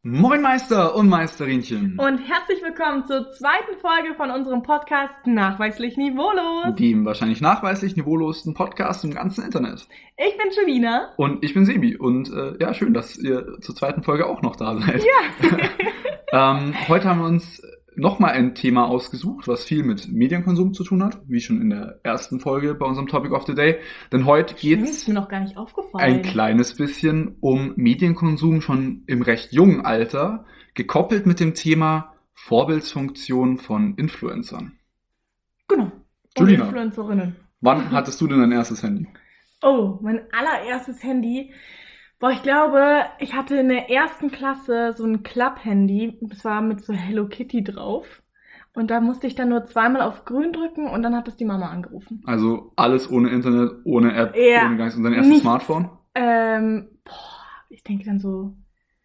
Moin Meister und Meisterinchen, Und herzlich willkommen zur zweiten Folge von unserem Podcast Nachweislich Niveaulos. dem wahrscheinlich nachweislich niveaulosesten Podcast im ganzen Internet. Ich bin Julina. Und ich bin Sebi und ja, schön, dass ihr zur zweiten Folge auch noch da seid. Ja. Heute haben wir uns nochmal ein Thema ausgesucht, was viel mit Medienkonsum zu tun hat, wie schon in der ersten Folge bei unserem Topic of the Day. Denn heute geht Ist es mir noch gar nicht aufgefallen. ein kleines bisschen um Medienkonsum schon im recht jungen Alter, gekoppelt mit dem Thema Vorbildsfunktion von Influencern. Genau. Und Julina. Influencerinnen. Wann hattest du denn dein erstes Handy? Oh, mein allererstes Handy. Boah, ich glaube, ich hatte in der ersten Klasse so ein Club-Handy. Das war mit so Hello Kitty drauf. Und da musste ich dann nur zweimal auf grün drücken und dann hat es die Mama angerufen. Also alles ohne Internet, ohne App, Ja, ohne gar nichts. Und dein erstes nichts. Smartphone? Ich denke dann so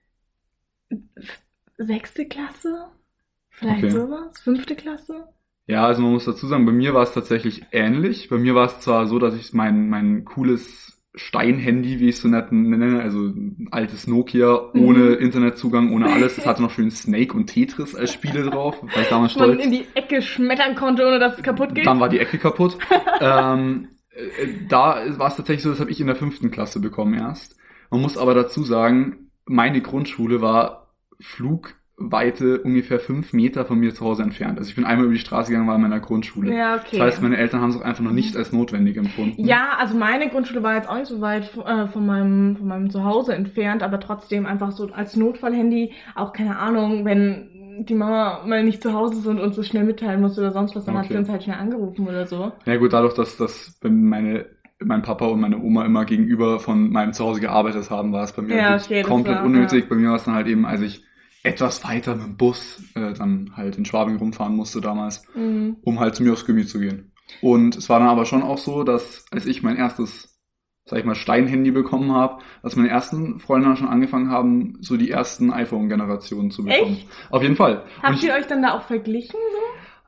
6. Klasse? Vielleicht Okay. sowas? 5. Klasse? Ja, also man muss dazu sagen, bei mir war es tatsächlich ähnlich. Bei mir war es zwar so, dass ich mein cooles Steinhandy, wie ich es so nett nenne, also ein altes Nokia, ohne Internetzugang, ohne alles. Das hatte noch schön Snake und Tetris als Spiele drauf. War ich damals Dass man stolz. in die Ecke schmettern konnte, ohne dass es kaputt geht? Dann war die Ecke kaputt. Da war es tatsächlich so, das habe ich in der 5. Klasse bekommen erst. Man muss aber dazu sagen, meine Grundschule war Flugweite ungefähr 5 Meter von mir zu Hause entfernt. Also ich bin einmal über die Straße gegangen, war in meiner Grundschule. Ja, okay. Das heißt, meine Eltern haben es auch einfach noch nicht als notwendig empfunden. Ja, also meine Grundschule war jetzt auch nicht so weit von meinem Zuhause entfernt, aber trotzdem einfach so als Notfallhandy, auch keine Ahnung, wenn die Mama mal nicht zu Hause ist und uns so schnell mitteilen muss oder sonst was, dann hat Okay. sie uns halt schnell angerufen oder so. Ja gut, dadurch, dass mein Papa und meine Oma immer gegenüber von meinem Zuhause gearbeitet haben, war es bei mir Ja, wirklich okay, das komplett war, unnötig. ja. Bei mir war es dann halt eben, als ich etwas weiter mit dem Bus dann halt in Schwabing rumfahren musste damals, um halt zu mir aufs Gymi zu gehen. Und es war dann aber schon auch so, dass als ich mein erstes, sag ich mal, Steinhandy bekommen habe, dass meine ersten Freunde dann schon angefangen haben, so die ersten iPhone-Generationen zu bekommen. Echt? Auf jeden Fall. Und Habt ihr euch dann da auch verglichen so?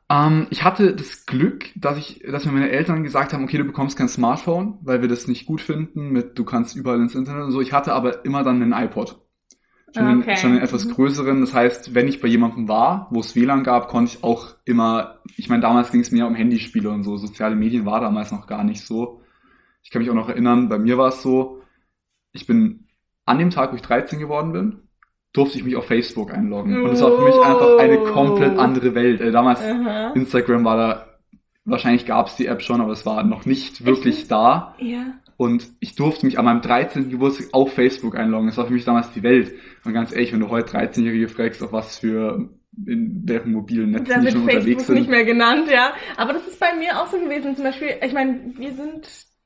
ich hatte das Glück, dass mir meine Eltern gesagt haben, okay, du bekommst kein Smartphone, weil wir das nicht gut finden mit, du kannst überall ins Internet und so. Ich hatte aber immer dann einen iPod. Schon einen etwas größeren. Das heißt, wenn ich bei jemandem war, wo es WLAN gab, konnte ich auch immer, ich meine, damals ging es mehr um Handyspiele und so. Soziale Medien war damals noch gar nicht so. Ich kann mich auch noch erinnern, bei mir war es so, ich bin an dem Tag, wo ich 13 geworden bin, durfte ich mich auf Facebook einloggen. Und es war für mich einfach eine komplett andere Welt. Damals, Aha. Instagram war da, wahrscheinlich gab es die App schon, aber es war noch nicht wirklich da. Ja. Und ich durfte mich an meinem 13. Geburtstag auf Facebook einloggen. Das war für mich damals die Welt. Und ganz ehrlich, wenn du heute 13-Jährige fragst, auf was für, in deren mobilen Netzen Da die wird schon unterwegs Facebook sind. nicht mehr genannt, ja. Aber das ist bei mir auch so gewesen. Zum Beispiel, ich meine, wir sind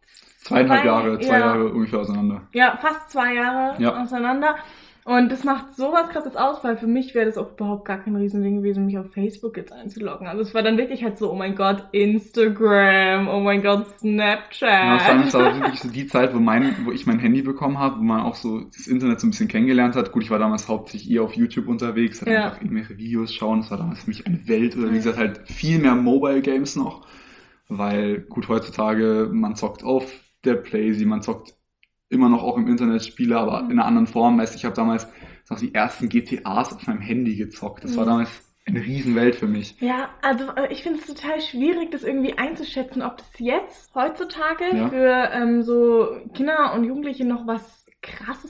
2,5 Jahre, 2 ja, Jahre ungefähr auseinander. ja, fast 2 Jahre Ja. auseinander. Und das macht sowas krasses aus, weil für mich wäre das auch überhaupt gar kein Riesending gewesen, mich auf Facebook jetzt einzuloggen. Also es war dann wirklich halt so, oh mein Gott, Instagram, oh mein Gott, Snapchat. Ja, das war wirklich so die Zeit, wo ich mein Handy bekommen habe, wo man auch so das Internet so ein bisschen kennengelernt hat. Gut, ich war damals hauptsächlich eher auf YouTube unterwegs, hat Ja. einfach irgendwelche Videos schauen. Das war damals für mich eine Welt. Oder wie gesagt, halt viel mehr Mobile Games noch. Weil, gut, heutzutage, man zockt auf der Playsee, man zockt immer noch auch im Internet Spiele, aber in einer anderen Form. Weißt, ich habe damals noch die ersten GTAs auf meinem Handy gezockt. Das war damals eine Riesenwelt für mich. Ja, also ich finde es total schwierig, das irgendwie einzuschätzen, ob das jetzt heutzutage Ja. für so Kinder und Jugendliche noch was krasses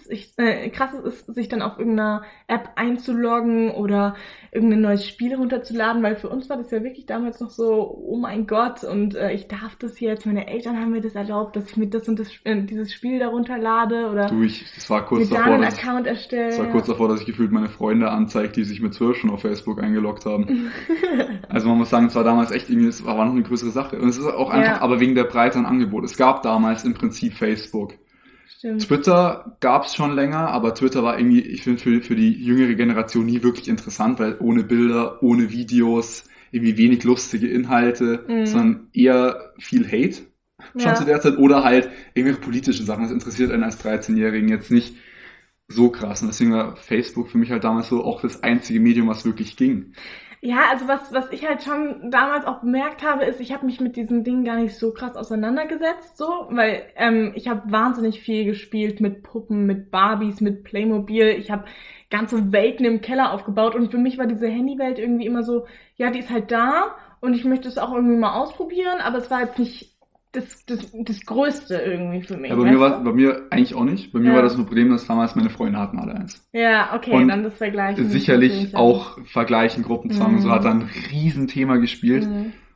ist, sich dann auf irgendeiner App einzuloggen oder irgendein neues Spiel runterzuladen, weil für uns war das ja wirklich damals noch so, oh mein Gott, und ich darf das jetzt, meine Eltern haben mir das erlaubt, dass ich mir das und das dieses Spiel da runterlade oder Das war kurz mir da davor, einen dass Account erstellen. Das war kurz davor, dass ich gefühlt meine Freunde anzeigt, die sich mit 12 schon auf Facebook eingeloggt haben. Also man muss sagen, es war damals echt irgendwie, es war noch eine größere Sache. Und es ist auch einfach, Ja. aber wegen der Breite an Angebot. Es gab damals im Prinzip Facebook. Stimmt. Twitter gab es schon länger, aber Twitter war irgendwie, ich finde, für die jüngere Generation nie wirklich interessant, weil ohne Bilder, ohne Videos, irgendwie wenig lustige Inhalte, sondern eher viel Hate schon Ja. zu der Zeit oder halt irgendwelche politische Sachen. Das interessiert einen als 13-Jährigen jetzt nicht so krass. Und deswegen war Facebook für mich halt damals so auch das einzige Medium, was wirklich ging. Ja, also was ich halt schon damals auch bemerkt habe, ist, ich habe mich mit diesen Dingen gar nicht so krass auseinandergesetzt, so, weil ich habe wahnsinnig viel gespielt mit Puppen, mit Barbies, mit Playmobil. Ich habe ganze Welten im Keller aufgebaut und für mich war diese Handywelt irgendwie immer so, ja, die ist halt da und ich möchte es auch irgendwie mal ausprobieren, aber es war jetzt nicht das Größte irgendwie für mich. Ja, Weißt du? bei mir eigentlich auch nicht. Bei mir war das nur Problem, dass damals meine Freunde hatten alle eins. Ja, okay, Und dann das Vergleichen. sicherlich auch Vergleichen, Gruppenzwang, so hat dann ein Riesenthema gespielt.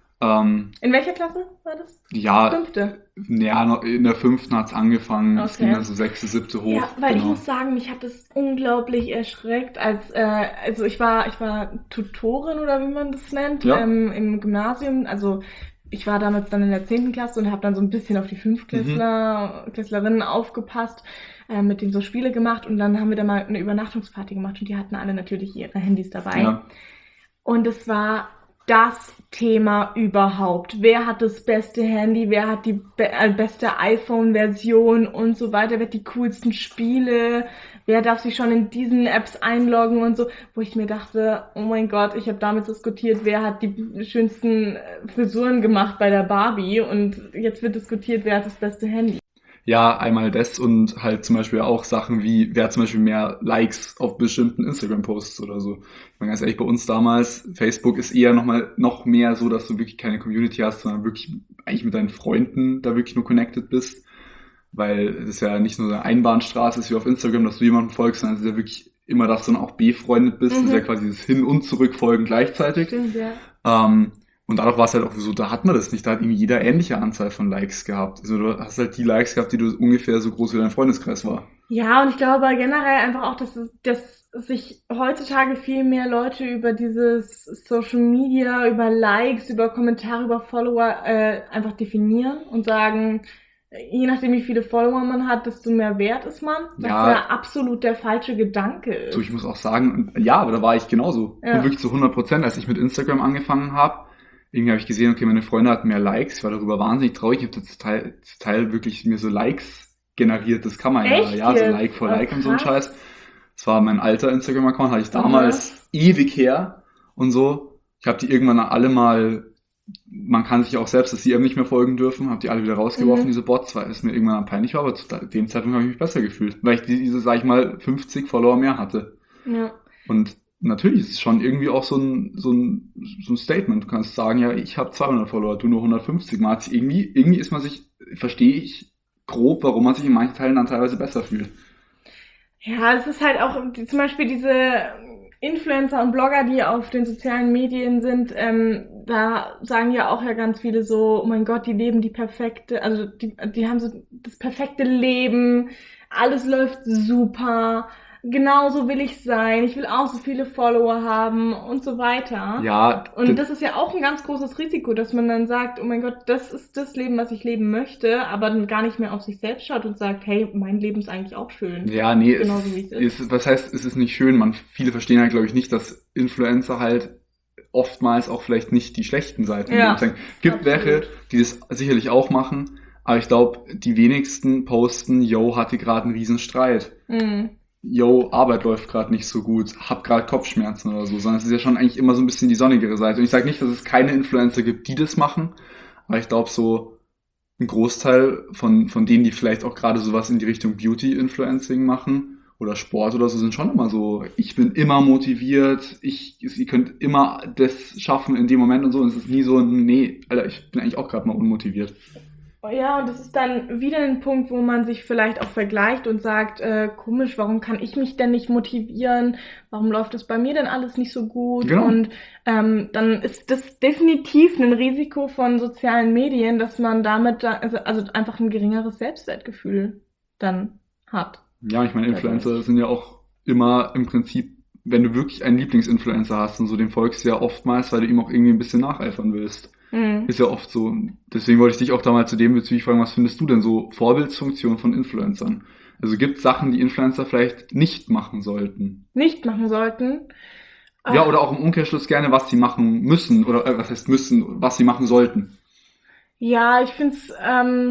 In welcher Klasse war das? Ja, Fünfte? Ja, in der 5. hat's angefangen, es ging Okay. dann so 6., 7. hoch. Ja, weil ich genau. muss sagen, mich hat das unglaublich erschreckt, also ich war Tutorin oder wie man das nennt, Ja. im Gymnasium. Also ich war damals dann in der 10. Klasse und habe dann so ein bisschen auf die Klässlerinnen aufgepasst, mit denen so Spiele gemacht und dann haben wir da mal eine Übernachtungsparty gemacht und die hatten alle natürlich ihre Handys dabei. Ja. Und es war das Thema überhaupt. Wer hat das beste Handy? Wer hat die beste iPhone-Version und so weiter? Wer hat die coolsten Spiele? Wer darf sich schon in diesen Apps einloggen und so? Wo ich mir dachte, oh mein Gott, ich habe damit diskutiert, wer hat die schönsten Frisuren gemacht bei der Barbie und jetzt wird diskutiert, wer hat das beste Handy. Ja, einmal das und halt zum Beispiel auch Sachen wie, wer hat zum Beispiel mehr Likes auf bestimmten Instagram-Posts oder so. Ich meine, ganz ehrlich, bei uns damals, Facebook ist eher noch mehr so, dass du wirklich keine Community hast, sondern wirklich eigentlich mit deinen Freunden da wirklich nur connected bist. Weil es ist ja nicht nur eine Einbahnstraße ist wie auf Instagram, dass du jemandem folgst, sondern es ist ja wirklich immer, dass du dann auch befreundet bist. Das ist ja quasi das Hin- und Zurückfolgen gleichzeitig. Stimmt, ja. Und dadurch war es halt auch so, da hat man das nicht. Da hat irgendwie jeder ähnliche Anzahl von Likes gehabt. Also du hast halt die Likes gehabt, die du ungefähr so groß wie dein Freundeskreis war. Ja, und ich glaube generell einfach auch, dass sich heutzutage viel mehr Leute über dieses Social Media, über Likes, über Kommentare, über Follower einfach definieren und sagen, je nachdem wie viele Follower man hat, desto mehr wert ist man. Was ja absolut der falsche Gedanke ist. So, ich muss auch sagen, ja, aber da war ich genauso. Ja. Und wirklich zu 100%, als ich mit Instagram angefangen habe, irgendwie habe ich gesehen, okay, meine Freunde hatten mehr Likes, ich war darüber wahnsinnig traurig, ich habe zum Teil wirklich mir so Likes generiert, das kann man Echt ja, so jetzt? Like for Oh, Like und so ein krass. Scheiß. Das war mein alter Instagram-Account, hatte ich damals ewig her und so. Ich habe die irgendwann alle mal, man kann sich auch selbst, dass die eben nicht mehr folgen dürfen, habe die alle wieder rausgeworfen, diese Bots, weil es mir irgendwann peinlich war, aber zu dem Zeitpunkt habe ich mich besser gefühlt, weil ich diese, sag ich mal, 50 Follower mehr hatte. Ja. Und natürlich ist es schon irgendwie auch so ein Statement. Du kannst sagen, ja, ich habe 200 Follower, du nur 150. Man hat sich irgendwie ist man sich, verstehe ich grob, warum man sich in manchen Teilen dann teilweise besser fühlt. Ja, es ist halt auch zum Beispiel diese Influencer und Blogger, die auf den sozialen Medien sind, da sagen ja auch ja ganz viele so, oh mein Gott, die leben die perfekte, also die haben so das perfekte Leben, alles läuft super, genauso will ich sein, ich will auch so viele Follower haben und so weiter. Ja. Und das ist ja auch ein ganz großes Risiko, dass man dann sagt, oh mein Gott, das ist das Leben, was ich leben möchte, aber dann gar nicht mehr auf sich selbst schaut und sagt, hey, mein Leben ist eigentlich auch schön. Ja, nee, Genauso wie es ist. was heißt, es ist nicht schön? Viele verstehen halt, glaube ich, nicht, dass Influencer halt oftmals auch vielleicht nicht die schlechten Seiten zeigen. Gibt welche, die das sicherlich auch machen, aber ich glaube, die wenigsten posten, yo, hatte gerade einen Riesenstreit. Yo, Arbeit läuft gerade nicht so gut, hab gerade Kopfschmerzen oder so, sondern es ist ja schon eigentlich immer so ein bisschen die sonnigere Seite. Und ich sage nicht, dass es keine Influencer gibt, die das machen, aber ich glaube so ein Großteil von denen, die vielleicht auch gerade sowas in die Richtung Beauty-Influencing machen oder Sport oder so, sind schon immer so, ich bin immer motiviert, ihr könnt immer das schaffen in dem Moment und so. Und es ist nie so, nee, Alter, ich bin eigentlich auch gerade mal unmotiviert. Ja, und das ist dann wieder ein Punkt, wo man sich vielleicht auch vergleicht und sagt, komisch, warum kann ich mich denn nicht motivieren? Warum läuft das bei mir denn alles nicht so gut? Genau. Und dann ist das definitiv ein Risiko von sozialen Medien, dass man damit also einfach ein geringeres Selbstwertgefühl dann hat. Ja, ich meine, Influencer sind ja auch immer im Prinzip, wenn du wirklich einen Lieblingsinfluencer hast und so, dem folgst du ja oftmals, weil du ihm auch irgendwie ein bisschen nacheifern willst. Ist ja oft so. Deswegen wollte ich dich auch da mal zu dem bezüglich fragen, was findest du denn so Vorbildsfunktion von Influencern? Also gibt es Sachen, die Influencer vielleicht nicht machen sollten? Nicht machen sollten? Ja, oder auch im Umkehrschluss gerne, was sie machen müssen, oder was heißt müssen, was sie machen sollten. Ja, ich finde es,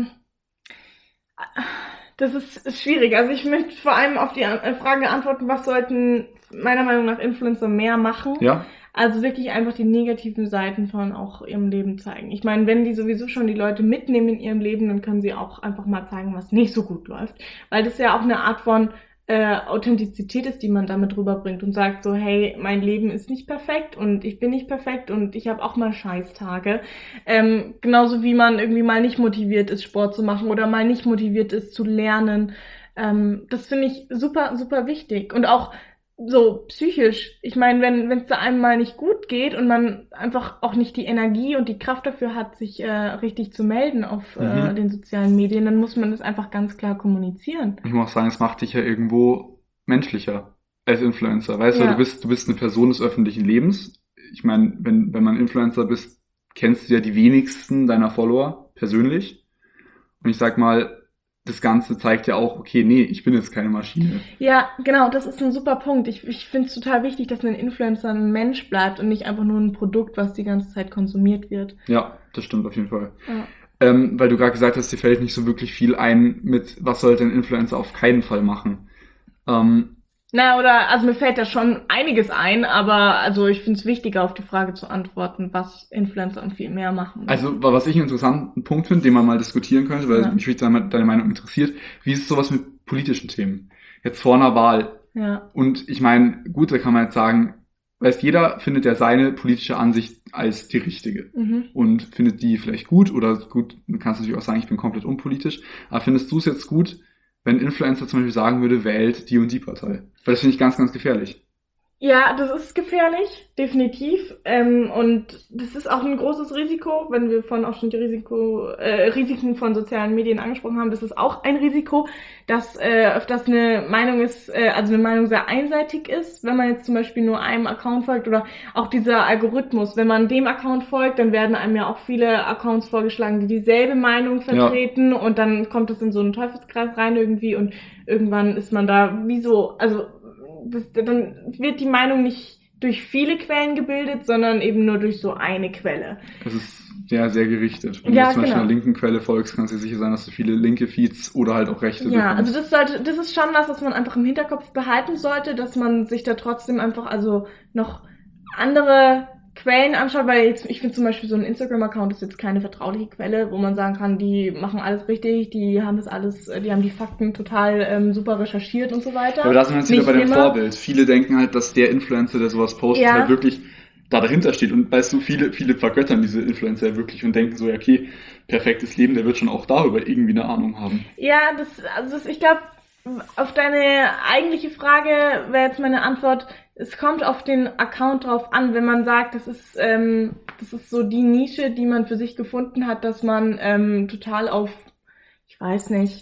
das ist schwierig. Also ich möchte vor allem auf die Frage antworten, was sollten meiner Meinung nach Influencer mehr machen. Ja. Also wirklich einfach die negativen Seiten von auch ihrem Leben zeigen. Ich meine, wenn die sowieso schon die Leute mitnehmen in ihrem Leben, dann können sie auch einfach mal zeigen, was nicht so gut läuft. Weil das ja auch eine Art von Authentizität ist, die man damit rüberbringt und sagt so, hey, mein Leben ist nicht perfekt und ich bin nicht perfekt und ich habe auch mal Scheißtage. Genauso wie man irgendwie mal nicht motiviert ist, Sport zu machen oder mal nicht motiviert ist, zu lernen. Das finde ich super, super wichtig. Und auch so psychisch. Ich meine, wenn es da einem mal nicht gut geht und man einfach auch nicht die Energie und die Kraft dafür hat, sich richtig zu melden auf den sozialen Medien, dann muss man das einfach ganz klar kommunizieren. Ich muss auch sagen, es macht dich ja irgendwo menschlicher als Influencer. Weißt du, du bist eine Person des öffentlichen Lebens. Ich meine, wenn man Influencer bist, kennst du ja die wenigsten deiner Follower persönlich. Und ich sag mal, das Ganze zeigt ja auch, okay, nee, ich bin jetzt keine Maschine. Ja, genau, das ist ein super Punkt. Ich finde es total wichtig, dass ein Influencer ein Mensch bleibt und nicht einfach nur ein Produkt, was die ganze Zeit konsumiert wird. Ja, das stimmt auf jeden Fall. Ja. Weil du gerade gesagt hast, dir fällt nicht so wirklich viel ein mit, was sollte ein Influencer auf keinen Fall machen. Also mir fällt da schon einiges ein, aber also ich finde es wichtiger, auf die Frage zu antworten, was Influencer und viel mehr machen. Also, was ich einen interessanten Punkt finde, den man mal diskutieren könnte, weil mich deine Meinung interessiert, wie ist sowas mit politischen Themen? Jetzt vor einer Wahl. Ja. Und ich meine, gut, da kann man jetzt sagen, weißt, jeder findet ja seine politische Ansicht als die richtige. Und findet die vielleicht gut oder gut, du kannst natürlich auch sagen, ich bin komplett unpolitisch, aber findest du es jetzt gut, wenn ein Influencer zum Beispiel sagen würde, wählt die und die Partei? Weil das finde ich ganz, ganz gefährlich. Ja, das ist gefährlich, definitiv. Und das ist auch ein großes Risiko, wenn wir vorhin auch schon die Risiken von sozialen Medien angesprochen haben. Das ist auch ein Risiko, dass öfters eine Meinung ist, also eine Meinung sehr einseitig ist, wenn man jetzt zum Beispiel nur einem Account folgt oder auch dieser Algorithmus. Wenn man dem Account folgt, dann werden einem ja auch viele Accounts vorgeschlagen, die dieselbe Meinung vertreten und dann kommt es in so einen Teufelskreis rein irgendwie und irgendwann ist man da dann wird die Meinung nicht durch viele Quellen gebildet, sondern eben nur durch so eine Quelle. Das ist ja sehr gerichtet. Wenn du zum Beispiel einer linken Quelle folgst, kannst du dir sicher sein, dass du viele linke Feeds oder halt auch rechte bekommst. Also das ist schon was man einfach im Hinterkopf behalten sollte, dass man sich da trotzdem einfach also noch andere Quellen anschaut, weil jetzt, ich finde zum Beispiel so ein Instagram-Account ist jetzt keine vertrauliche Quelle, wo man sagen kann, die machen alles richtig, die haben die Fakten total super recherchiert und so weiter. Aber da sind wir jetzt wieder bei dem Vorbild. Viele denken halt, dass der Influencer, der sowas postet, halt wirklich da dahinter steht. Und weißt du, viele vergöttern diese Influencer wirklich und denken so, ja, okay, perfektes Leben, der wird schon auch darüber irgendwie eine Ahnung haben. Ja, ich glaube, auf deine eigentliche Frage wäre jetzt meine Antwort, es kommt auf den Account drauf an, wenn man sagt, das ist so die Nische, die man für sich gefunden hat, dass man total auf, ich weiß nicht,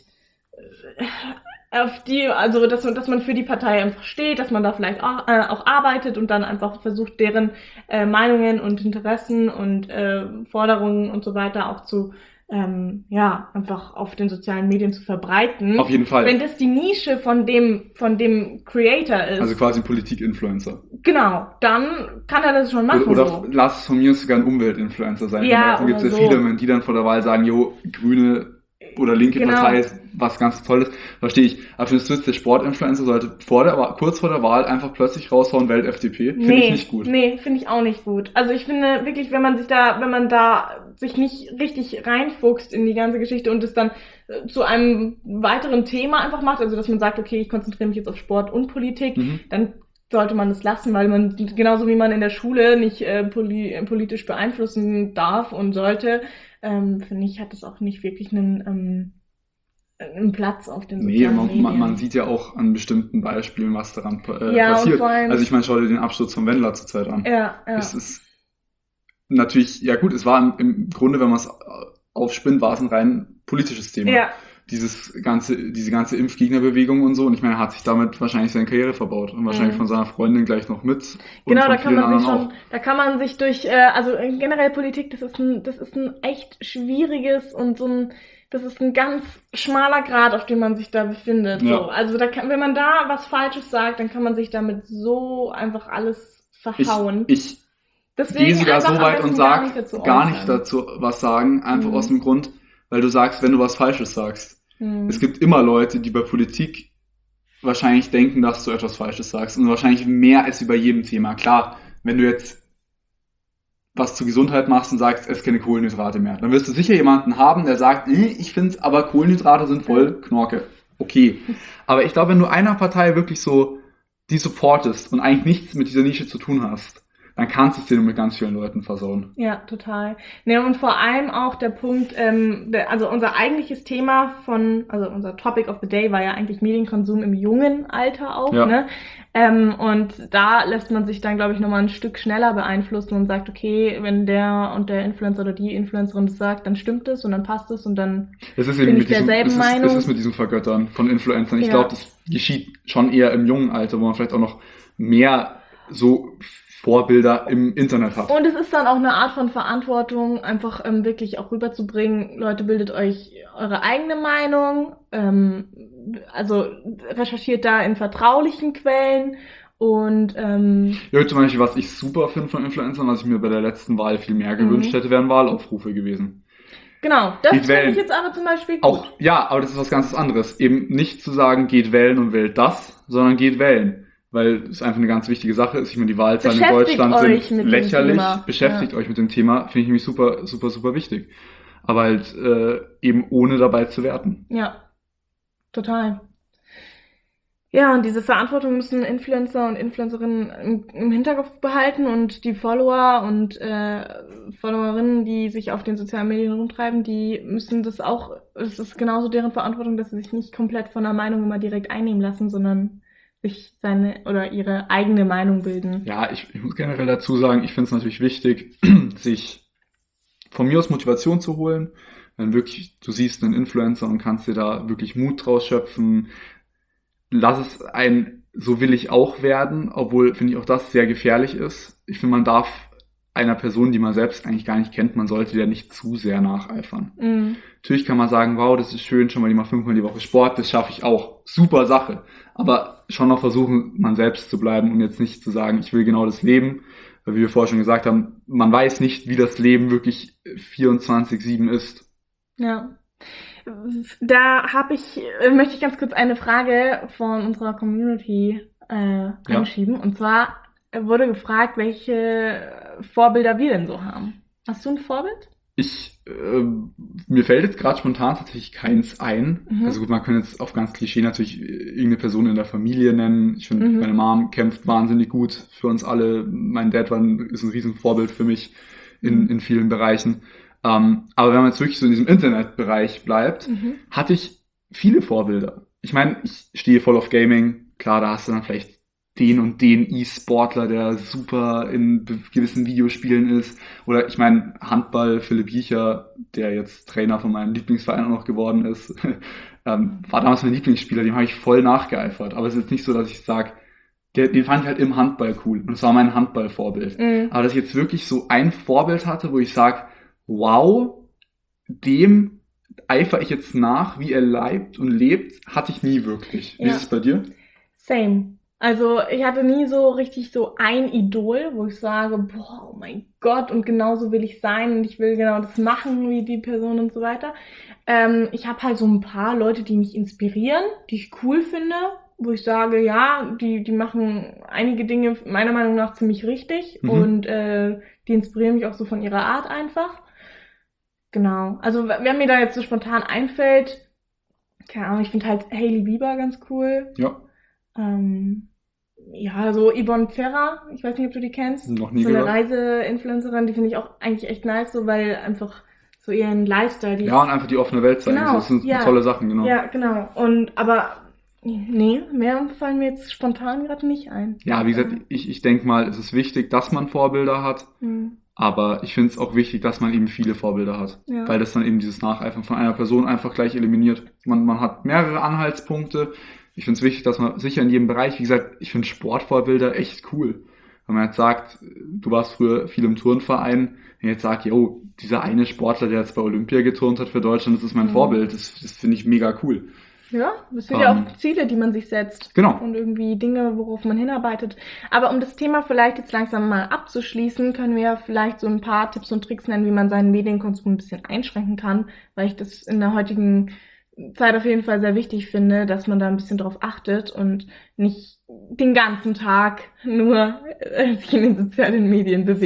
dass man für die Partei einfach steht, dass man da vielleicht auch arbeitet und dann einfach versucht, deren Meinungen und Interessen und Forderungen und so weiter auch zu einfach auf den sozialen Medien zu verbreiten. Auf jeden Fall. Wenn das die Nische von dem Creator ist. Also quasi Politik-Influencer. Genau, dann kann er das schon machen. Oder lass es von mir sogar ein Umwelt-Influencer sein. Ja, davon gibt es ja viele, die dann vor der Wahl sagen, Grüne oder linke Partei ist was ganz Tolles. Verstehe ich. Aber findest du jetzt, der Sportinfluencer sollte kurz vor der Wahl einfach plötzlich raushauen, Welt FDP? Finde ich nicht gut. Nee, finde ich auch nicht gut. Also ich finde wirklich, wenn man da sich nicht richtig reinfuchst in die ganze Geschichte und es dann zu einem weiteren Thema einfach macht, also dass man sagt, okay, ich konzentriere mich jetzt auf Sport und Politik, dann sollte man das lassen, weil man, genauso wie man in der Schule nicht politisch beeinflussen darf und sollte, finde ich, hat das auch nicht wirklich einen Platz auf den sozialen Medien. Man sieht ja auch an bestimmten Beispielen, was daran passiert. Und vor allem, also ich meine, schau dir den Absturz von Wendler zurzeit an. Ja. Es ist natürlich, ja gut, es war im Grunde, wenn man es aufspinnt, war es ein rein politisches Thema. Ja. Diese ganze Impfgegnerbewegung und so. Und ich meine, er hat sich damit wahrscheinlich seine Karriere verbaut. Und wahrscheinlich von seiner Freundin gleich noch mit. Genau, da kann man sich durch, also generell Politik, das ist ein echt schwieriges und das ist ein ganz schmaler Grad, auf dem man sich da befindet. Ja. So. Also wenn man da was Falsches sagt, dann kann man sich damit so einfach alles verhauen. Ich gehe sogar so weit und sage gar nicht dazu was sagen, einfach aus dem Grund, weil du sagst, wenn du was Falsches sagst. Es gibt immer Leute, die bei Politik wahrscheinlich denken, dass du etwas Falsches sagst und wahrscheinlich mehr als bei jedem Thema. Klar, wenn du jetzt was zur Gesundheit machst und sagst, ess keine Kohlenhydrate mehr. Dann wirst du sicher jemanden haben, der sagt, ich finde es aber Kohlenhydrate sind voll Knorke. Okay. Aber ich glaube, wenn du einer Partei wirklich so die supportest und eigentlich nichts mit dieser Nische zu tun hast, dann kannst du es dir mit ganz vielen Leuten versauen. Ja, total. Ne, und vor allem auch der Punkt, also unser eigentliches Thema also unser Topic of the Day war ja eigentlich Medienkonsum im jungen Alter auch, Ja. ne? Und da lässt man sich dann, glaube ich, nochmal ein Stück schneller beeinflussen und sagt, okay, wenn der und der Influencer oder die Influencerin das sagt, dann stimmt es und dann passt es und dann Es ist eben bin ich derselben Meinung. Es ist mit diesem Vergöttern von Influencern. Ich Ja. glaube, das geschieht schon eher im jungen Alter, wo man vielleicht auch noch mehr so Vorbilder im Internet hat. Und es ist dann auch eine Art von Verantwortung, einfach wirklich auch rüberzubringen. Leute, bildet euch eure eigene Meinung, also recherchiert da in vertraulichen Quellen und Ja, zum Beispiel, was ich super finde von Influencern, was ich mir bei der letzten Wahl viel mehr gewünscht hätte, wären Wahlaufrufe gewesen. genau, das Geht finde wählen. ich jetzt aber zum Beispiel gut. Auch, ja, aber das ist was ganz anderes. Eben nicht zu sagen, geht wählen und wählt das, sondern geht wählen. Weil es einfach eine ganz wichtige Sache ist. Ich meine, die Wahlzahlen in Beschäftigt Deutschland euch sind mit dem lächerlich. Thema. Beschäftigt euch mit dem Thema. Finde ich nämlich super, super, super wichtig. Aber halt eben ohne dabei zu werten. Ja, total. Ja, und diese Verantwortung müssen Influencer und Influencerinnen im Hinterkopf behalten und die Follower und Followerinnen, die sich auf den sozialen Medien rumtreiben, die müssen das auch, es ist genauso deren Verantwortung, dass sie sich nicht komplett von der Meinung immer direkt einnehmen lassen, sondern sich seine oder ihre eigene Meinung bilden. Ja, ich muss generell dazu sagen, ich finde es natürlich wichtig, sich von mir aus Motivation zu holen. Wenn wirklich du siehst einen Influencer und kannst dir da wirklich Mut draus schöpfen, lass es ein, so will ich auch werden, obwohl, finde ich, auch das sehr gefährlich ist. Ich finde, man darf einer Person, die man selbst eigentlich gar nicht kennt, man sollte der nicht zu sehr nacheifern. Mhm. Natürlich kann man sagen, wow, das ist schön, schon mal die macht 5-mal die Woche Sport, das schaffe ich auch. Super Sache. Aber schon noch versuchen, man selbst zu bleiben und jetzt nicht zu sagen, ich will genau das Leben. Weil wie wir vorher schon gesagt haben, man weiß nicht, wie das Leben wirklich 24/7 ist. Ja. Da möchte ich ganz kurz eine Frage von unserer Community einschieben. Und zwar wurde gefragt, welche Vorbilder wir denn so haben. Hast du ein Vorbild? Mir fällt jetzt gerade spontan tatsächlich keins ein. Mhm. Also gut, man könnte jetzt auf ganz Klischee natürlich irgendeine Person in der Familie nennen. Ich finde, meine Mom kämpft wahnsinnig gut für uns alle. Mein Dad ist ein Riesenvorbild für mich in vielen Bereichen. Aber wenn man jetzt wirklich so in diesem Internetbereich bleibt, hatte ich viele Vorbilder. Ich meine, ich stehe voll auf Gaming. Klar, da hast du dann vielleicht den und den E-Sportler, der super in gewissen Videospielen ist. Oder ich meine, Handball, Philipp Giecher, der jetzt Trainer von meinem Lieblingsverein auch noch geworden ist, war damals mein Lieblingsspieler, dem habe ich voll nachgeeifert. Aber es ist jetzt nicht so, dass ich sage, den fand ich halt im Handball cool. Und das war mein Handballvorbild. Aber dass ich jetzt wirklich so ein Vorbild hatte, wo ich sage, wow, dem eifere ich jetzt nach, wie er leibt und lebt, hatte ich nie wirklich. Wie ist es bei dir? Same. Also ich hatte nie so richtig so ein Idol, wo ich sage, boah, oh mein Gott, und genauso will ich sein und ich will genau das machen wie die Person und so weiter. Ich habe halt so ein paar Leute, die mich inspirieren, die ich cool finde, wo ich sage, ja, die machen einige Dinge meiner Meinung nach ziemlich richtig und die inspirieren mich auch so von ihrer Art einfach. Genau. Also wenn mir da jetzt so spontan einfällt, keine Ahnung, ich finde halt Hailey Bieber ganz cool. Ja. Ja, so Yvonne Ferrer, ich weiß nicht, ob du die kennst. Noch nie so eine gehört. Reise-Influencerin, die finde ich auch eigentlich echt nice, so weil einfach so ihren Lifestyle, Ja, und einfach die offene Welt zeigen. Genau, Das sind ja. tolle Sachen, genau. Ja, genau. Aber nee, mehr fallen mir jetzt spontan gerade nicht ein. Ja, wie gesagt, ich denke mal, es ist wichtig, dass man Vorbilder hat, aber ich finde es auch wichtig, dass man eben viele Vorbilder hat, Ja. weil das dann eben dieses Nacheifern von einer Person einfach gleich eliminiert. Man hat mehrere Anhaltspunkte. Ich finde es wichtig, dass man sicher in jedem Bereich, wie gesagt, ich finde Sportvorbilder echt cool. Wenn man jetzt sagt, du warst früher viel im Turnverein, wenn jetzt sagt, yo, dieser eine Sportler, der jetzt bei Olympia geturnt hat für Deutschland, das ist mein Vorbild, das finde ich mega cool. Ja, das sind ja auch Ziele, die man sich setzt. Genau. Und irgendwie Dinge, worauf man hinarbeitet. Aber um das Thema vielleicht jetzt langsam mal abzuschließen, können wir ja vielleicht so ein paar Tipps und Tricks nennen, wie man seinen Medienkonsum ein bisschen einschränken kann, weil ich das in der heutigen Zeit auf jeden Fall sehr wichtig finde, dass man da ein bisschen drauf achtet und nicht den ganzen Tag nur sich in den sozialen Medien bewegt.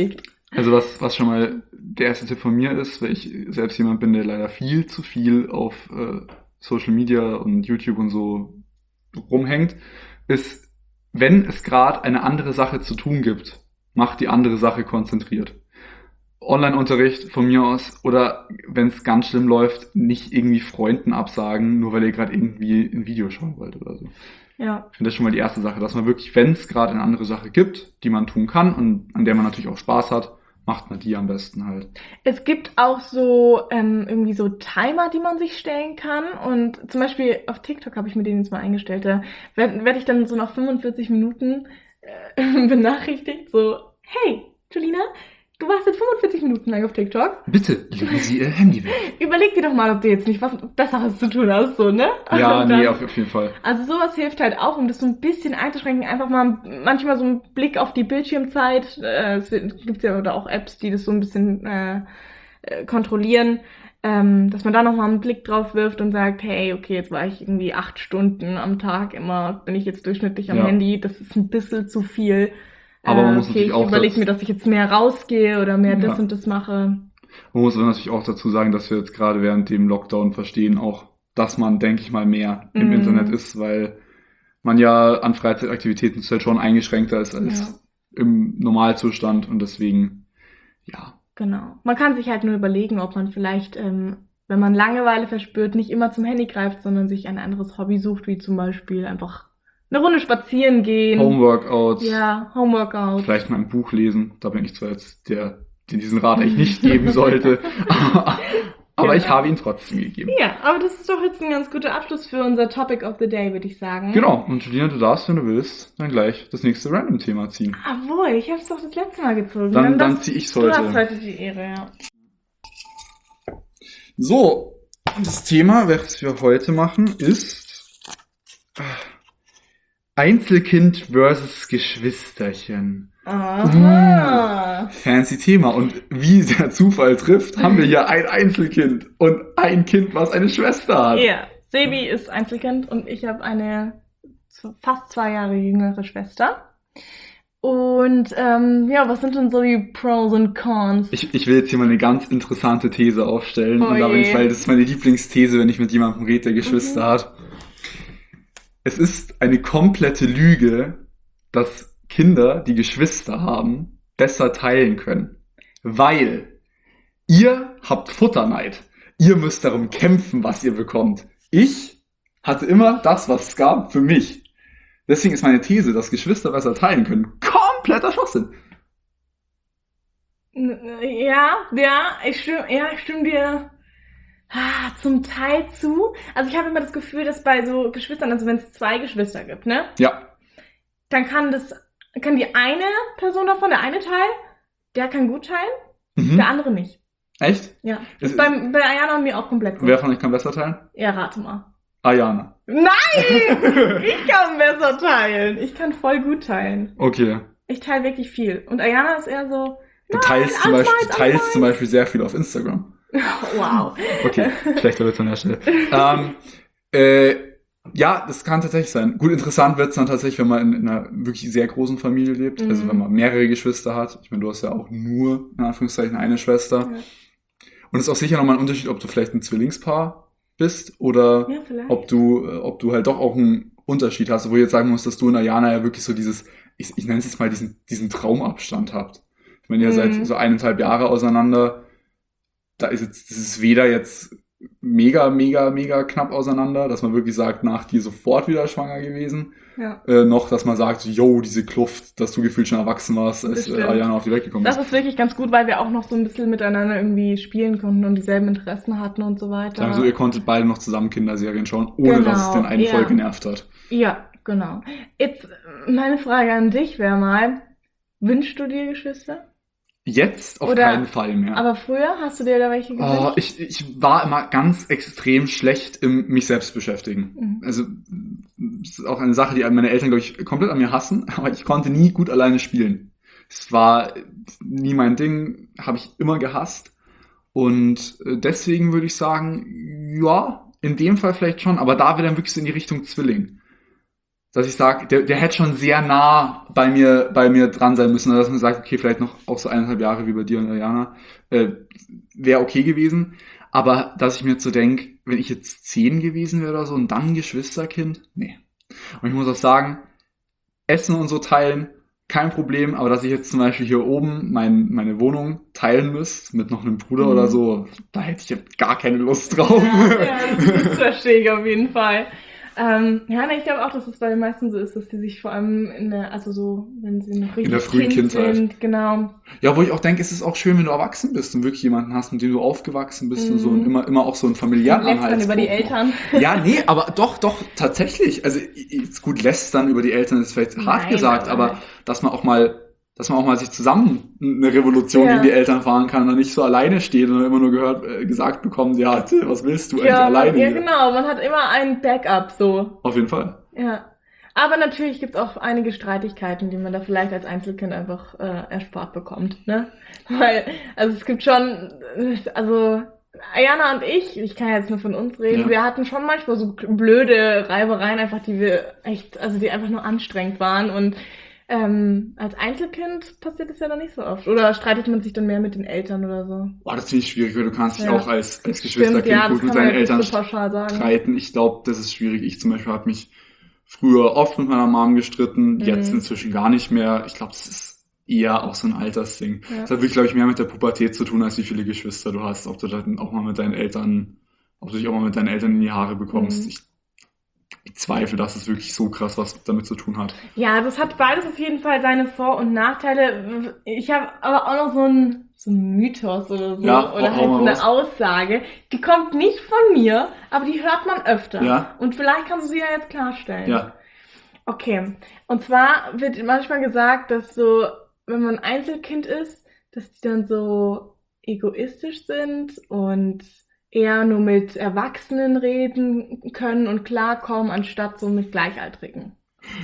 Also was schon mal der erste Tipp von mir ist, weil ich selbst jemand bin, der leider viel zu viel auf Social Media und YouTube und so rumhängt, ist, wenn es gerade eine andere Sache zu tun gibt, mach die andere Sache konzentriert. Online-Unterricht von mir aus oder wenn es ganz schlimm läuft, nicht irgendwie Freunden absagen, nur weil ihr gerade irgendwie ein Video schauen wollt oder so. Ja. Ich finde das schon mal die erste Sache, dass man wirklich, wenn es gerade eine andere Sache gibt, die man tun kann und an der man natürlich auch Spaß hat, macht man die am besten halt. Es gibt auch so irgendwie so Timer, die man sich stellen kann. Und zum Beispiel auf TikTok habe ich mir den jetzt mal eingestellt. Da werd ich dann so nach 45 Minuten benachrichtigt, so, hey, Julina, du warst jetzt 45 Minuten lang auf TikTok. Bitte, legen Sie Ihr Handy weg. Überleg dir doch mal, ob du jetzt nicht was Besseres zu tun hast, so, ne? Ja, dann, nee, auf jeden Fall. Also sowas hilft halt auch, um das so ein bisschen einzuschränken. Einfach mal manchmal so einen Blick auf die Bildschirmzeit. Es gibt ja oder auch Apps, die das so ein bisschen kontrollieren. Dass man da nochmal einen Blick drauf wirft und sagt, hey, okay, jetzt war ich irgendwie 8 Stunden am Tag immer, bin ich jetzt durchschnittlich am Handy. Das ist ein bisschen zu viel. Aber man muss natürlich auch ich überlege mir, dass ich jetzt mehr rausgehe oder mehr das und das mache. Man muss natürlich auch dazu sagen, dass wir jetzt gerade während dem Lockdown verstehen auch, dass man, denke ich mal, mehr im Internet ist, weil man ja an Freizeitaktivitäten halt schon eingeschränkter ist als im Normalzustand und deswegen, ja. Genau. Man kann sich halt nur überlegen, ob man vielleicht, wenn man Langeweile verspürt, nicht immer zum Handy greift, sondern sich ein anderes Hobby sucht, wie zum Beispiel einfach eine Runde spazieren gehen. Homeworkouts. Ja, Homeworkouts. Vielleicht mal ein Buch lesen. Da bin ich zwar jetzt der diesen Rat eigentlich nicht geben sollte. Aber ich habe ihn trotzdem gegeben. Ja, aber das ist doch jetzt ein ganz guter Abschluss für unser Topic of the Day, würde ich sagen. Genau. Und Julina, du darfst, wenn du willst, dann gleich das nächste Random-Thema ziehen. Obwohl, ich habe es doch das letzte Mal gezogen. Dann ziehe ich es heute. Du hast heute die Ehre, ja. So, das Thema, was wir heute machen, ist Einzelkind versus Geschwisterchen. Aha. Fancy Thema. Und wie der Zufall trifft, haben wir hier ein Einzelkind und ein Kind, was eine Schwester hat. Ja, Sebi ist Einzelkind und ich habe eine fast 2 Jahre jüngere Schwester. Und was sind denn so die Pros und Cons? Ich will jetzt hier mal eine ganz interessante These aufstellen. Und weil das ist meine Lieblingsthese, wenn ich mit jemandem rede, der Geschwister hat. Es ist eine komplette Lüge, dass Kinder, die Geschwister haben, besser teilen können. Weil ihr habt Futterneid. Ihr müsst darum kämpfen, was ihr bekommt. Ich hatte immer das, was es gab, für mich. Deswegen ist meine These, dass Geschwister besser teilen können, kompletter Schwachsinn. Ich stimme dir zum Teil zu. Also ich habe immer das Gefühl, dass bei so Geschwistern, also wenn es 2 Geschwister gibt, ne? Ja. Dann kann die eine Person davon, der eine Teil, der kann gut teilen, der andere nicht. Echt? Ja. Das ist bei Ayana und mir auch komplett so. Wer von euch kann besser teilen? Ja, rate mal. Ayana. Nein! Ich kann besser teilen. Ich kann voll gut teilen. Okay. Ich teile wirklich viel. Und Ayana ist eher so, Du teilst zum Beispiel sehr viel auf Instagram. Wow. Okay, schlechter Witz an der Stelle. Ja, das kann tatsächlich sein. Gut, interessant wird's dann tatsächlich, wenn man in einer wirklich sehr großen Familie lebt. Also wenn man mehrere Geschwister hat. Ich meine, du hast ja auch nur, in Anführungszeichen, eine Schwester. Ja. Und es ist auch sicher nochmal ein Unterschied, ob du vielleicht ein Zwillingspaar bist oder ob du halt doch auch einen Unterschied hast, wo ich jetzt sagen muss, dass du und Ayana ja wirklich so dieses, ich nenne es jetzt mal diesen Traumabstand habt. Ich meine, ihr seid so 1,5 Jahre auseinander. Das ist weder jetzt mega, mega, mega knapp auseinander, dass man wirklich sagt, nach dir sofort wieder schwanger gewesen. Ja. Noch, dass man sagt, yo, diese Kluft, dass du gefühlt schon erwachsen warst, als Ayana auf die Welt gekommen ist. Das ist wirklich ganz gut, weil wir auch noch so ein bisschen miteinander irgendwie spielen konnten und dieselben Interessen hatten und so weiter. Sagen so, ihr konntet beide noch zusammen Kinderserien schauen, ohne dass es den einen voll genervt hat. Ja, genau. Jetzt, meine Frage an dich wäre mal, wünschst du dir Geschwister? Jetzt auf keinen Fall mehr. Aber früher hast du dir da welche gewünscht? Ich war immer ganz extrem schlecht im mich selbst beschäftigen. Also das ist auch eine Sache, die meine Eltern, glaube ich, komplett an mir hassen, aber ich konnte nie gut alleine spielen. Es war nie mein Ding, habe ich immer gehasst. Und deswegen würde ich sagen, ja, in dem Fall vielleicht schon, aber da wäre dann wirklich so in die Richtung Zwilling. dass ich sage, der hätte schon sehr nah bei mir dran sein müssen, dass man sagt, okay, vielleicht noch auch so 1,5 Jahre wie bei dir und der Jana, wäre okay gewesen. Aber dass ich mir jetzt so denke, wenn ich jetzt 10 gewesen wäre oder so und dann ein Geschwisterkind, nee. Und ich muss auch sagen, Essen und so teilen, kein Problem, aber dass ich jetzt zum Beispiel hier oben meine Wohnung teilen müsste mit noch einem Bruder oder so, da hätte ich jetzt gar keine Lust drauf. Ja, das verstehe ich auf jeden Fall. Ich glaube auch, dass es bei den meisten so ist, dass die sich vor allem wenn sie noch richtig in der frühen Kindheit sind, genau. Ja, wo ich auch denke, es ist auch schön, wenn du erwachsen bist und wirklich jemanden hast, mit dem du aufgewachsen bist und so und immer auch so einen familiären Anhaltspunkt. Über die Eltern. Ja, nee, aber doch, tatsächlich. Also gut, lästern über die Eltern ist vielleicht hart gesagt, aber dass man auch mal sich zusammen eine Revolution gegen die Eltern fahren kann und dann nicht so alleine steht und immer nur gesagt bekommt, ja, was willst du eigentlich alleine? Ja, genau, man hat immer ein Backup, so. Auf jeden Fall. Ja. Aber natürlich gibt's auch einige Streitigkeiten, die man da vielleicht als Einzelkind einfach erspart bekommt, ne? Weil, also es gibt schon, Ayana und ich kann jetzt nur von uns reden, wir hatten schon manchmal so blöde Reibereien einfach, die einfach nur anstrengend waren und als Einzelkind passiert das ja dann nicht so oft. Oder streitet man sich dann mehr mit den Eltern oder so? Boah, das finde ich schwierig, weil du kannst dich auch als Geschwisterkind gut mit deinen Eltern streiten. Ich glaube, das ist schwierig. Ich zum Beispiel habe mich früher oft mit meiner Mom gestritten, jetzt inzwischen gar nicht mehr. Ich glaube, das ist eher auch so ein Altersding. Ja. Das hat wirklich, glaube ich, mehr mit der Pubertät zu tun, als wie viele Geschwister du hast. Ob du dich auch mal mit deinen Eltern in die Haare bekommst. Ich zweifle, dass es wirklich so krass was damit zu tun hat. Ja, also es hat beides auf jeden Fall seine Vor- und Nachteile. Ich habe aber auch noch so ein Mythos oder so, oder halt so eine Aussage, die kommt nicht von mir, aber die hört man öfter. Ja. Und vielleicht kannst du sie ja jetzt klarstellen. Ja. Okay. Und zwar wird manchmal gesagt, dass so, wenn man Einzelkind ist, dass die dann so egoistisch sind und eher nur mit Erwachsenen reden können und klarkommen, anstatt so mit Gleichaltrigen.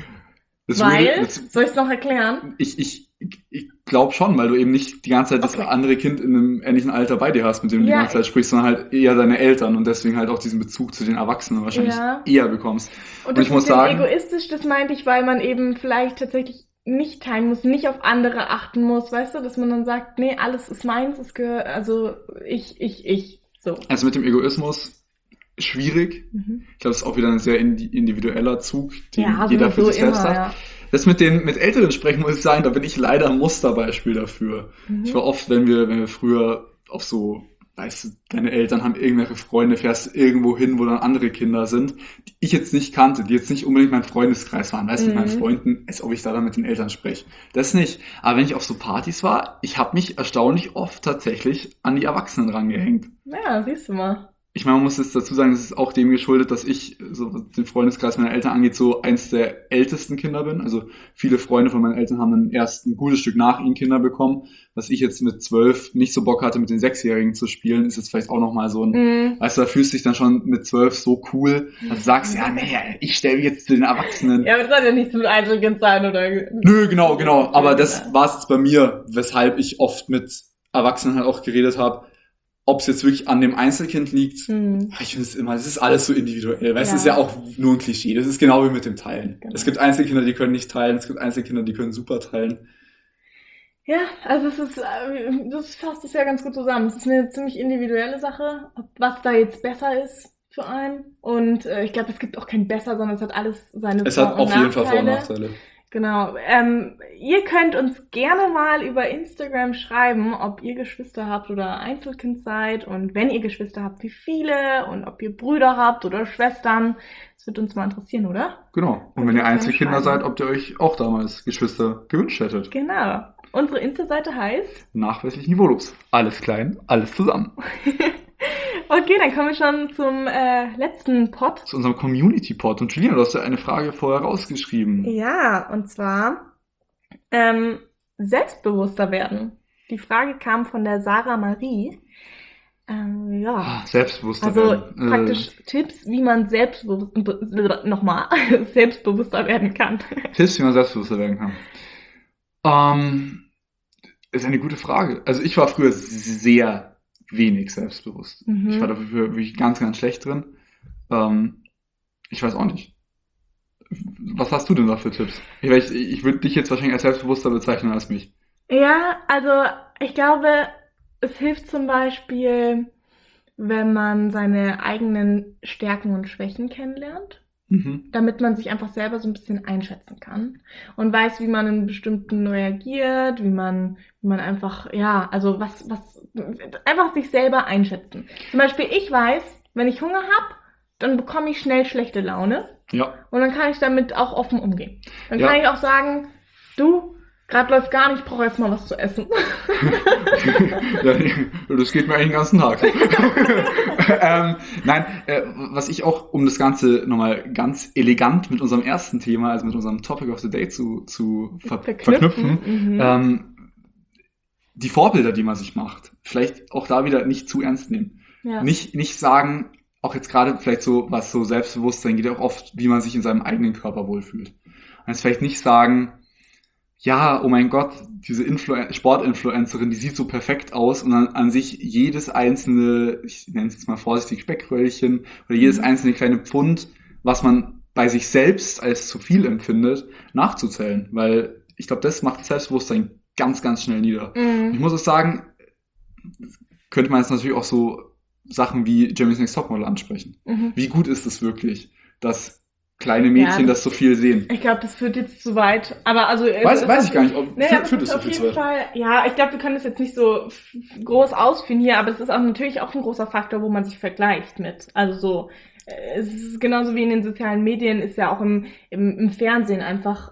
Soll ich es noch erklären? Ich glaube schon, weil du eben nicht die ganze Zeit das andere Kind in einem ähnlichen Alter bei dir hast, mit dem du die ganze Zeit sprichst, sondern halt eher deine Eltern und deswegen halt auch diesen Bezug zu den Erwachsenen wahrscheinlich eher bekommst. Und ich muss sagen, egoistisch, das meinte ich, weil man eben vielleicht tatsächlich nicht teilen muss, nicht auf andere achten muss, weißt du, dass man dann sagt, nee, alles ist meins, es gehört, also ich. So. Also mit dem Egoismus schwierig. Ich glaube, das ist auch wieder ein sehr individueller Zug, den jeder für sich selbst hat. Ja. Das mit Älteren sprechen, muss ich sagen, da bin ich leider ein Musterbeispiel dafür. Ich war oft, wenn wir früher auf so, weißt du, deine Eltern haben irgendwelche Freunde, fährst irgendwo hin, wo dann andere Kinder sind, die ich jetzt nicht kannte, die jetzt nicht unbedingt mein Freundeskreis waren, weißt du, mit meinen Freunden, als ob ich da dann mit den Eltern spreche. Das nicht. Aber wenn ich auf so Partys war, ich habe mich erstaunlich oft tatsächlich an die Erwachsenen rangehängt. Ja, siehst du mal. Ich meine, man muss jetzt dazu sagen, das ist auch dem geschuldet, dass ich, so was den Freundeskreis meiner Eltern angeht, so eins der ältesten Kinder bin. Also viele Freunde von meinen Eltern haben dann erst ein gutes Stück nach ihnen Kinder bekommen. Was ich jetzt mit 12 nicht so Bock hatte, mit den 6-Jährigen zu spielen, ist jetzt vielleicht auch nochmal so ein, weißt du, da fühlst du dich dann schon mit 12 so cool, dass du sagst, ich stelle mich jetzt zu den Erwachsenen. Ja, aber das soll ja nicht so ein Einzelkind sein, oder? Nö, genau. Aber das war es jetzt bei mir, weshalb ich oft mit Erwachsenen halt auch geredet habe. Ob es jetzt wirklich an dem Einzelkind liegt, ich finde es immer, das ist alles so individuell, weißt du, das ist ja auch nur ein Klischee, das ist genau wie mit dem Teilen. Genau. Es gibt Einzelkinder, die können nicht teilen, es gibt Einzelkinder, die können super teilen. Ja, also das fasst es ja ganz gut zusammen. Es ist eine ziemlich individuelle Sache, was da jetzt besser ist für einen. Und ich glaube, es gibt auch kein besser, sondern es hat alles seine Vor- und Nachteile. Es hat auf jeden Fall Vor- und Nachteile. Genau. Ihr könnt uns gerne mal über Instagram schreiben, ob ihr Geschwister habt oder Einzelkind seid und wenn ihr Geschwister habt, wie viele und ob ihr Brüder habt oder Schwestern. Das wird uns mal interessieren, oder? Genau. Und wenn ihr Einzelkinder seid, ob ihr euch auch damals Geschwister gewünscht hättet. Genau. Unsere Insta-Seite heißt Nachweislich Niveaulos. Alles klein, alles zusammen. Okay, dann kommen wir schon zum letzten Pod. Zu unserem Community-Pod. Und Julian, du hast ja eine Frage vorher rausgeschrieben. Ja, und zwar selbstbewusster werden. Die Frage kam von der Sarah Marie. Selbstbewusster werden. Also praktisch Tipps, wie man selbstbewusster werden kann. Tipps, wie man selbstbewusster werden kann. Ist eine gute Frage. Also ich war früher sehr wenig selbstbewusst. Ich war dafür wirklich ganz, ganz schlecht drin. Ich weiß auch nicht. Was hast du denn da für Tipps? Ich würde dich jetzt wahrscheinlich als selbstbewusster bezeichnen als mich. Ja, also ich glaube, es hilft zum Beispiel, wenn man seine eigenen Stärken und Schwächen kennenlernt, damit man sich einfach selber so ein bisschen einschätzen kann und weiß, wie man in bestimmten reagiert, wie man einfach, ja, also einfach sich selber einschätzen. Zum Beispiel, ich weiß, wenn ich Hunger habe, dann bekomme ich schnell schlechte Laune. Ja. Und dann kann ich damit auch offen umgehen. Dann kann ich auch sagen, du, gerade läuft gar nicht, ich brauche jetzt mal was zu essen. Das geht mir eigentlich den ganzen Tag. Nein, was ich auch, um das Ganze nochmal ganz elegant mit unserem ersten Thema, also mit unserem Topic of the Day zu verknüpfen, die Vorbilder, die man sich macht, vielleicht auch da wieder nicht zu ernst nehmen. Ja. Nicht sagen, auch jetzt gerade vielleicht so, was so Selbstbewusstsein geht ja auch oft, wie man sich in seinem eigenen Körper wohlfühlt. Und jetzt vielleicht nicht sagen, ja, oh mein Gott, diese Sportinfluencerin, die sieht so perfekt aus und dann an sich jedes einzelne, ich nenne es jetzt mal vorsichtig, Speckröllchen oder jedes einzelne kleine Pfund, was man bei sich selbst als zu viel empfindet, nachzuzählen. Weil ich glaube, das macht das Selbstbewusstsein ganz, ganz schnell nieder. Ich muss auch sagen, könnte man jetzt natürlich auch so Sachen wie Germany's Next Topmodel ansprechen. Wie gut ist es wirklich, dass kleine Mädchen das so viel sehen? Ich glaube, das führt jetzt zu weit. Aber also weiß ich gar nicht, ob führt es auf jeden Fall. Ja, ich glaube, wir können das jetzt nicht so groß ausführen hier, aber es ist auch natürlich auch ein großer Faktor, wo man sich vergleicht mit. Also so, es ist genauso wie in den sozialen Medien, ist ja auch im Fernsehen einfach,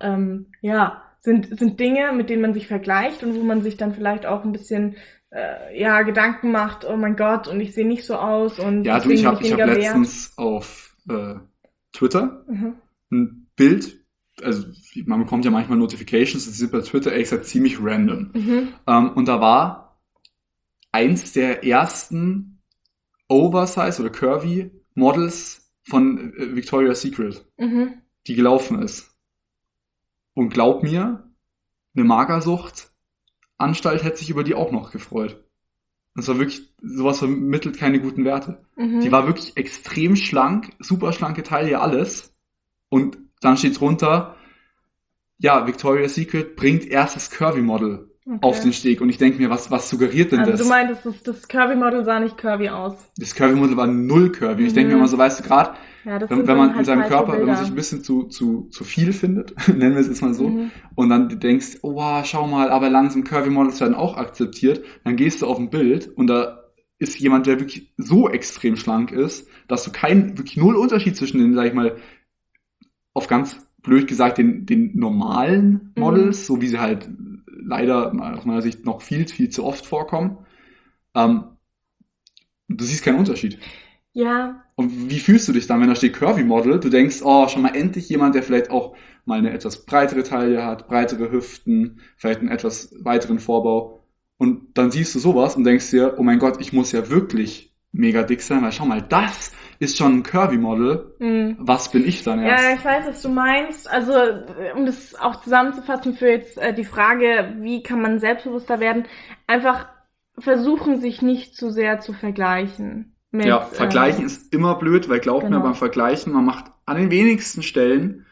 sind Dinge, mit denen man sich vergleicht und wo man sich dann vielleicht auch ein bisschen Gedanken macht, oh mein Gott, und ich sehe nicht so aus und ja, ich hab letztens auf Twitter ein Bild, also man bekommt ja manchmal Notifications, das sind bei Twitter ehrlich gesagt ziemlich random. Und da war eins der ersten Oversize oder Curvy Models von Victoria's Secret, die gelaufen ist. Und glaub mir, eine Magersucht-Anstalt hätte sich über die auch noch gefreut. Das war wirklich, sowas vermittelt keine guten Werte. Die war wirklich extrem schlank, super schlanke Taille, alles. Und dann steht drunter, ja, Victoria's Secret bringt erstes Curvy-Model auf den Steg. Und ich denke mir, was suggeriert denn das? Also du meintest, das Curvy-Model sah nicht curvy aus. Das Curvy-Model war null curvy. Und ich denke mir immer so, weißt du, gerade wenn man in seinem Körper, wenn man sich ein bisschen zu viel findet, nennen wir es jetzt mal so, und dann denkst, oh wow, schau mal, aber langsam Curvy-Models werden auch akzeptiert, dann gehst du auf ein Bild und da ist jemand, der wirklich so extrem schlank ist, dass du wirklich null Unterschied zwischen den, sag ich mal, auf ganz blöd gesagt, den normalen Models, so wie sie halt leider aus meiner Sicht noch viel, viel zu oft vorkommen. Du siehst keinen Unterschied. Ja. Und wie fühlst du dich dann, wenn da steht Curvy Model? Du denkst, oh, schon mal endlich jemand, der vielleicht auch mal eine etwas breitere Taille hat, breitere Hüften, vielleicht einen etwas weiteren Vorbau. Und dann siehst du sowas und denkst dir, oh mein Gott, ich muss ja wirklich mega dick sein, weil schau mal, das ist schon ein Curvy-Model. Was bin ich dann erst? Ja, ich weiß, was du meinst. Also, um das auch zusammenzufassen für jetzt die Frage, wie kann man selbstbewusster werden, einfach versuchen, sich nicht zu sehr zu vergleichen. Vergleichen ist immer blöd, weil glaub mir, beim Vergleichen, man macht an den wenigsten Stellen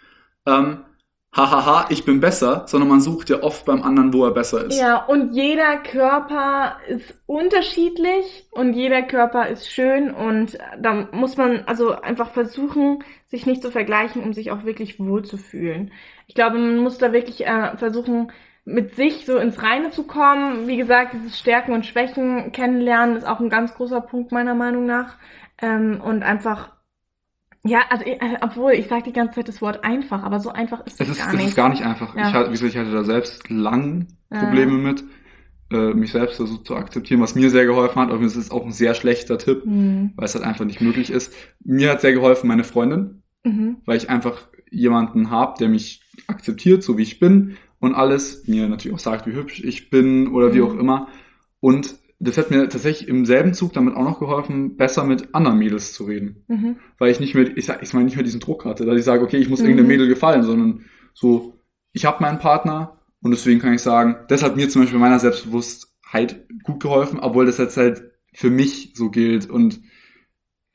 hahaha, ich bin besser, sondern man sucht ja oft beim anderen, wo er besser ist. Ja, und jeder Körper ist unterschiedlich und jeder Körper ist schön und da muss man also einfach versuchen, sich nicht zu vergleichen, um sich auch wirklich wohlzufühlen. Ich glaube, man muss da wirklich versuchen, mit sich so ins Reine zu kommen. Wie gesagt, dieses Stärken und Schwächen kennenlernen ist auch ein ganz großer Punkt meiner Meinung nach. Und einfach, ja, also obwohl, ich sage die ganze Zeit das Wort einfach, aber so einfach ist es gar nicht. Es ist gar nicht einfach. Ja. Ich hatte da selbst lang Probleme mit, mich selbst so zu akzeptieren, was mir sehr geholfen hat. Aber es ist auch ein sehr schlechter Tipp, weil es halt einfach nicht möglich ist. Mir hat sehr geholfen meine Freundin, weil ich einfach jemanden habe, der mich akzeptiert, so wie ich bin. Und alles, mir natürlich auch sagt, wie hübsch ich bin oder wie auch immer. Und das hat mir tatsächlich im selben Zug damit auch noch geholfen, besser mit anderen Mädels zu reden. Weil ich nicht mehr, ich meine, nicht mehr diesen Druck hatte, dass ich sage, okay, ich muss irgendeinem Mädel gefallen, sondern so, ich habe meinen Partner und deswegen kann ich sagen, das hat mir zum Beispiel bei meiner Selbstbewusstheit gut geholfen, obwohl das jetzt halt für mich so gilt. Und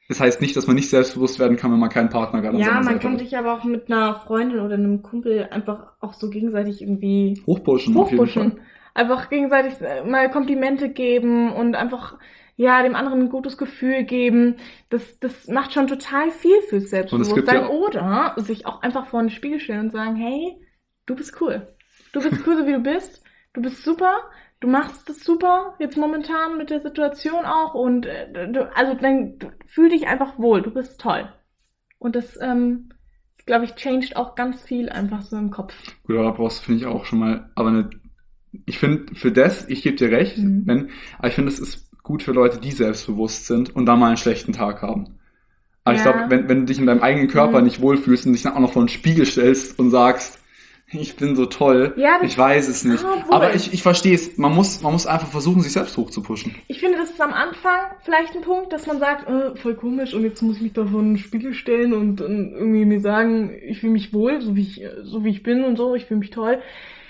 Das heißt nicht, dass man nicht selbstbewusst werden kann, wenn man keinen Partner gerade an seiner Ja, man Seite kann hat. sich aber auch mit einer Freundin oder einem Kumpel einfach auch so gegenseitig irgendwie Hochpushen auf jeden Fall. Einfach gegenseitig mal Komplimente geben und einfach, ja, dem anderen ein gutes Gefühl geben. Das macht schon total viel fürs Selbstbewusstsein. Oder sich auch einfach vor den Spiegel stellen und sagen, hey, du bist cool. Du bist cool, so wie du bist. Du bist super. Du machst das super, jetzt momentan mit der Situation auch. Und dann fühl dich einfach wohl. Du bist toll. Und das, glaube ich, changed auch ganz viel einfach so im Kopf. Gut, aber da brauchst du, finde ich, auch schon mal, aber ich finde, ich gebe dir recht, aber ich finde, es ist gut für Leute, die selbstbewusst sind und da mal einen schlechten Tag haben. Aber ich glaube, wenn du dich in deinem eigenen Körper nicht wohlfühlst und dich dann auch noch vor den Spiegel stellst und sagst, ich bin so toll, ich weiß es nicht. Aber ich verstehe es, man muss einfach versuchen, sich selbst hochzupushen. Ich finde, das ist am Anfang vielleicht ein Punkt, dass man sagt, voll komisch und jetzt muss ich mich da vor den Spiegel stellen und irgendwie mir sagen, ich fühle mich wohl, so wie ich bin und so, ich fühle mich toll.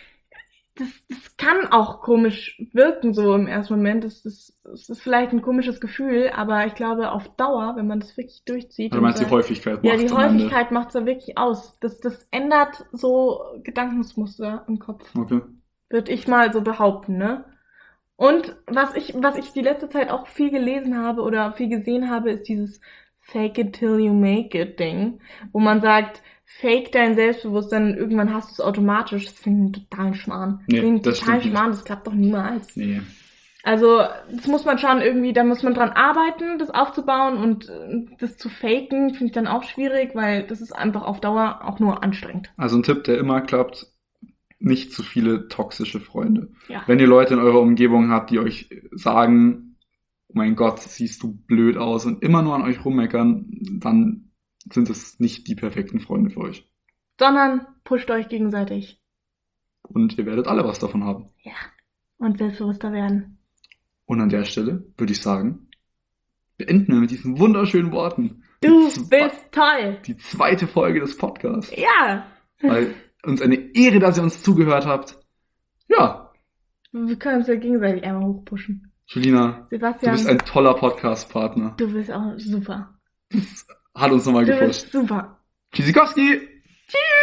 Das kann auch komisch wirken, so im ersten Moment. Das ist vielleicht ein komisches Gefühl, aber ich glaube, auf Dauer, wenn man das wirklich durchzieht. Also meinst du, die Häufigkeit macht ja, die Häufigkeit macht es da wirklich aus. Das ändert so Gedankensmuster im Kopf. Okay. Würde ich mal so behaupten, ne? Und was ich die letzte Zeit auch viel gelesen habe oder viel gesehen habe, ist dieses Fake it till you make it Ding, wo man sagt, fake dein Selbstbewusstsein und irgendwann hast du es automatisch. Das finde ich einen totalen Schmarrn. Das klappt doch niemals. Nee. Also, das muss man schon irgendwie, da muss man dran arbeiten, das aufzubauen und das zu faken, finde ich dann auch schwierig, weil das ist einfach auf Dauer auch nur anstrengend. Also ein Tipp, der immer klappt, nicht zu viele toxische Freunde. Ja. Wenn ihr Leute in eurer Umgebung habt, die euch sagen, oh mein Gott, siehst du blöd aus und immer nur an euch rummeckern, dann sind es nicht die perfekten Freunde für euch. Sondern pusht euch gegenseitig. Und ihr werdet alle was davon haben. Ja. Und selbstbewusster werden. Und an der Stelle würde ich sagen, beenden wir mit diesen wunderschönen Worten. Du bist toll. Die 2. Folge des Podcasts. Ja. Weil uns eine Ehre, dass ihr uns zugehört habt. Ja. Wir können uns ja gegenseitig einmal hochpushen. Julina, Sebastian, du bist ein toller Podcast-Partner. Du bist auch super. Das hat uns nochmal gepusht. Du bist super. Tschüssikowski! Tschüss!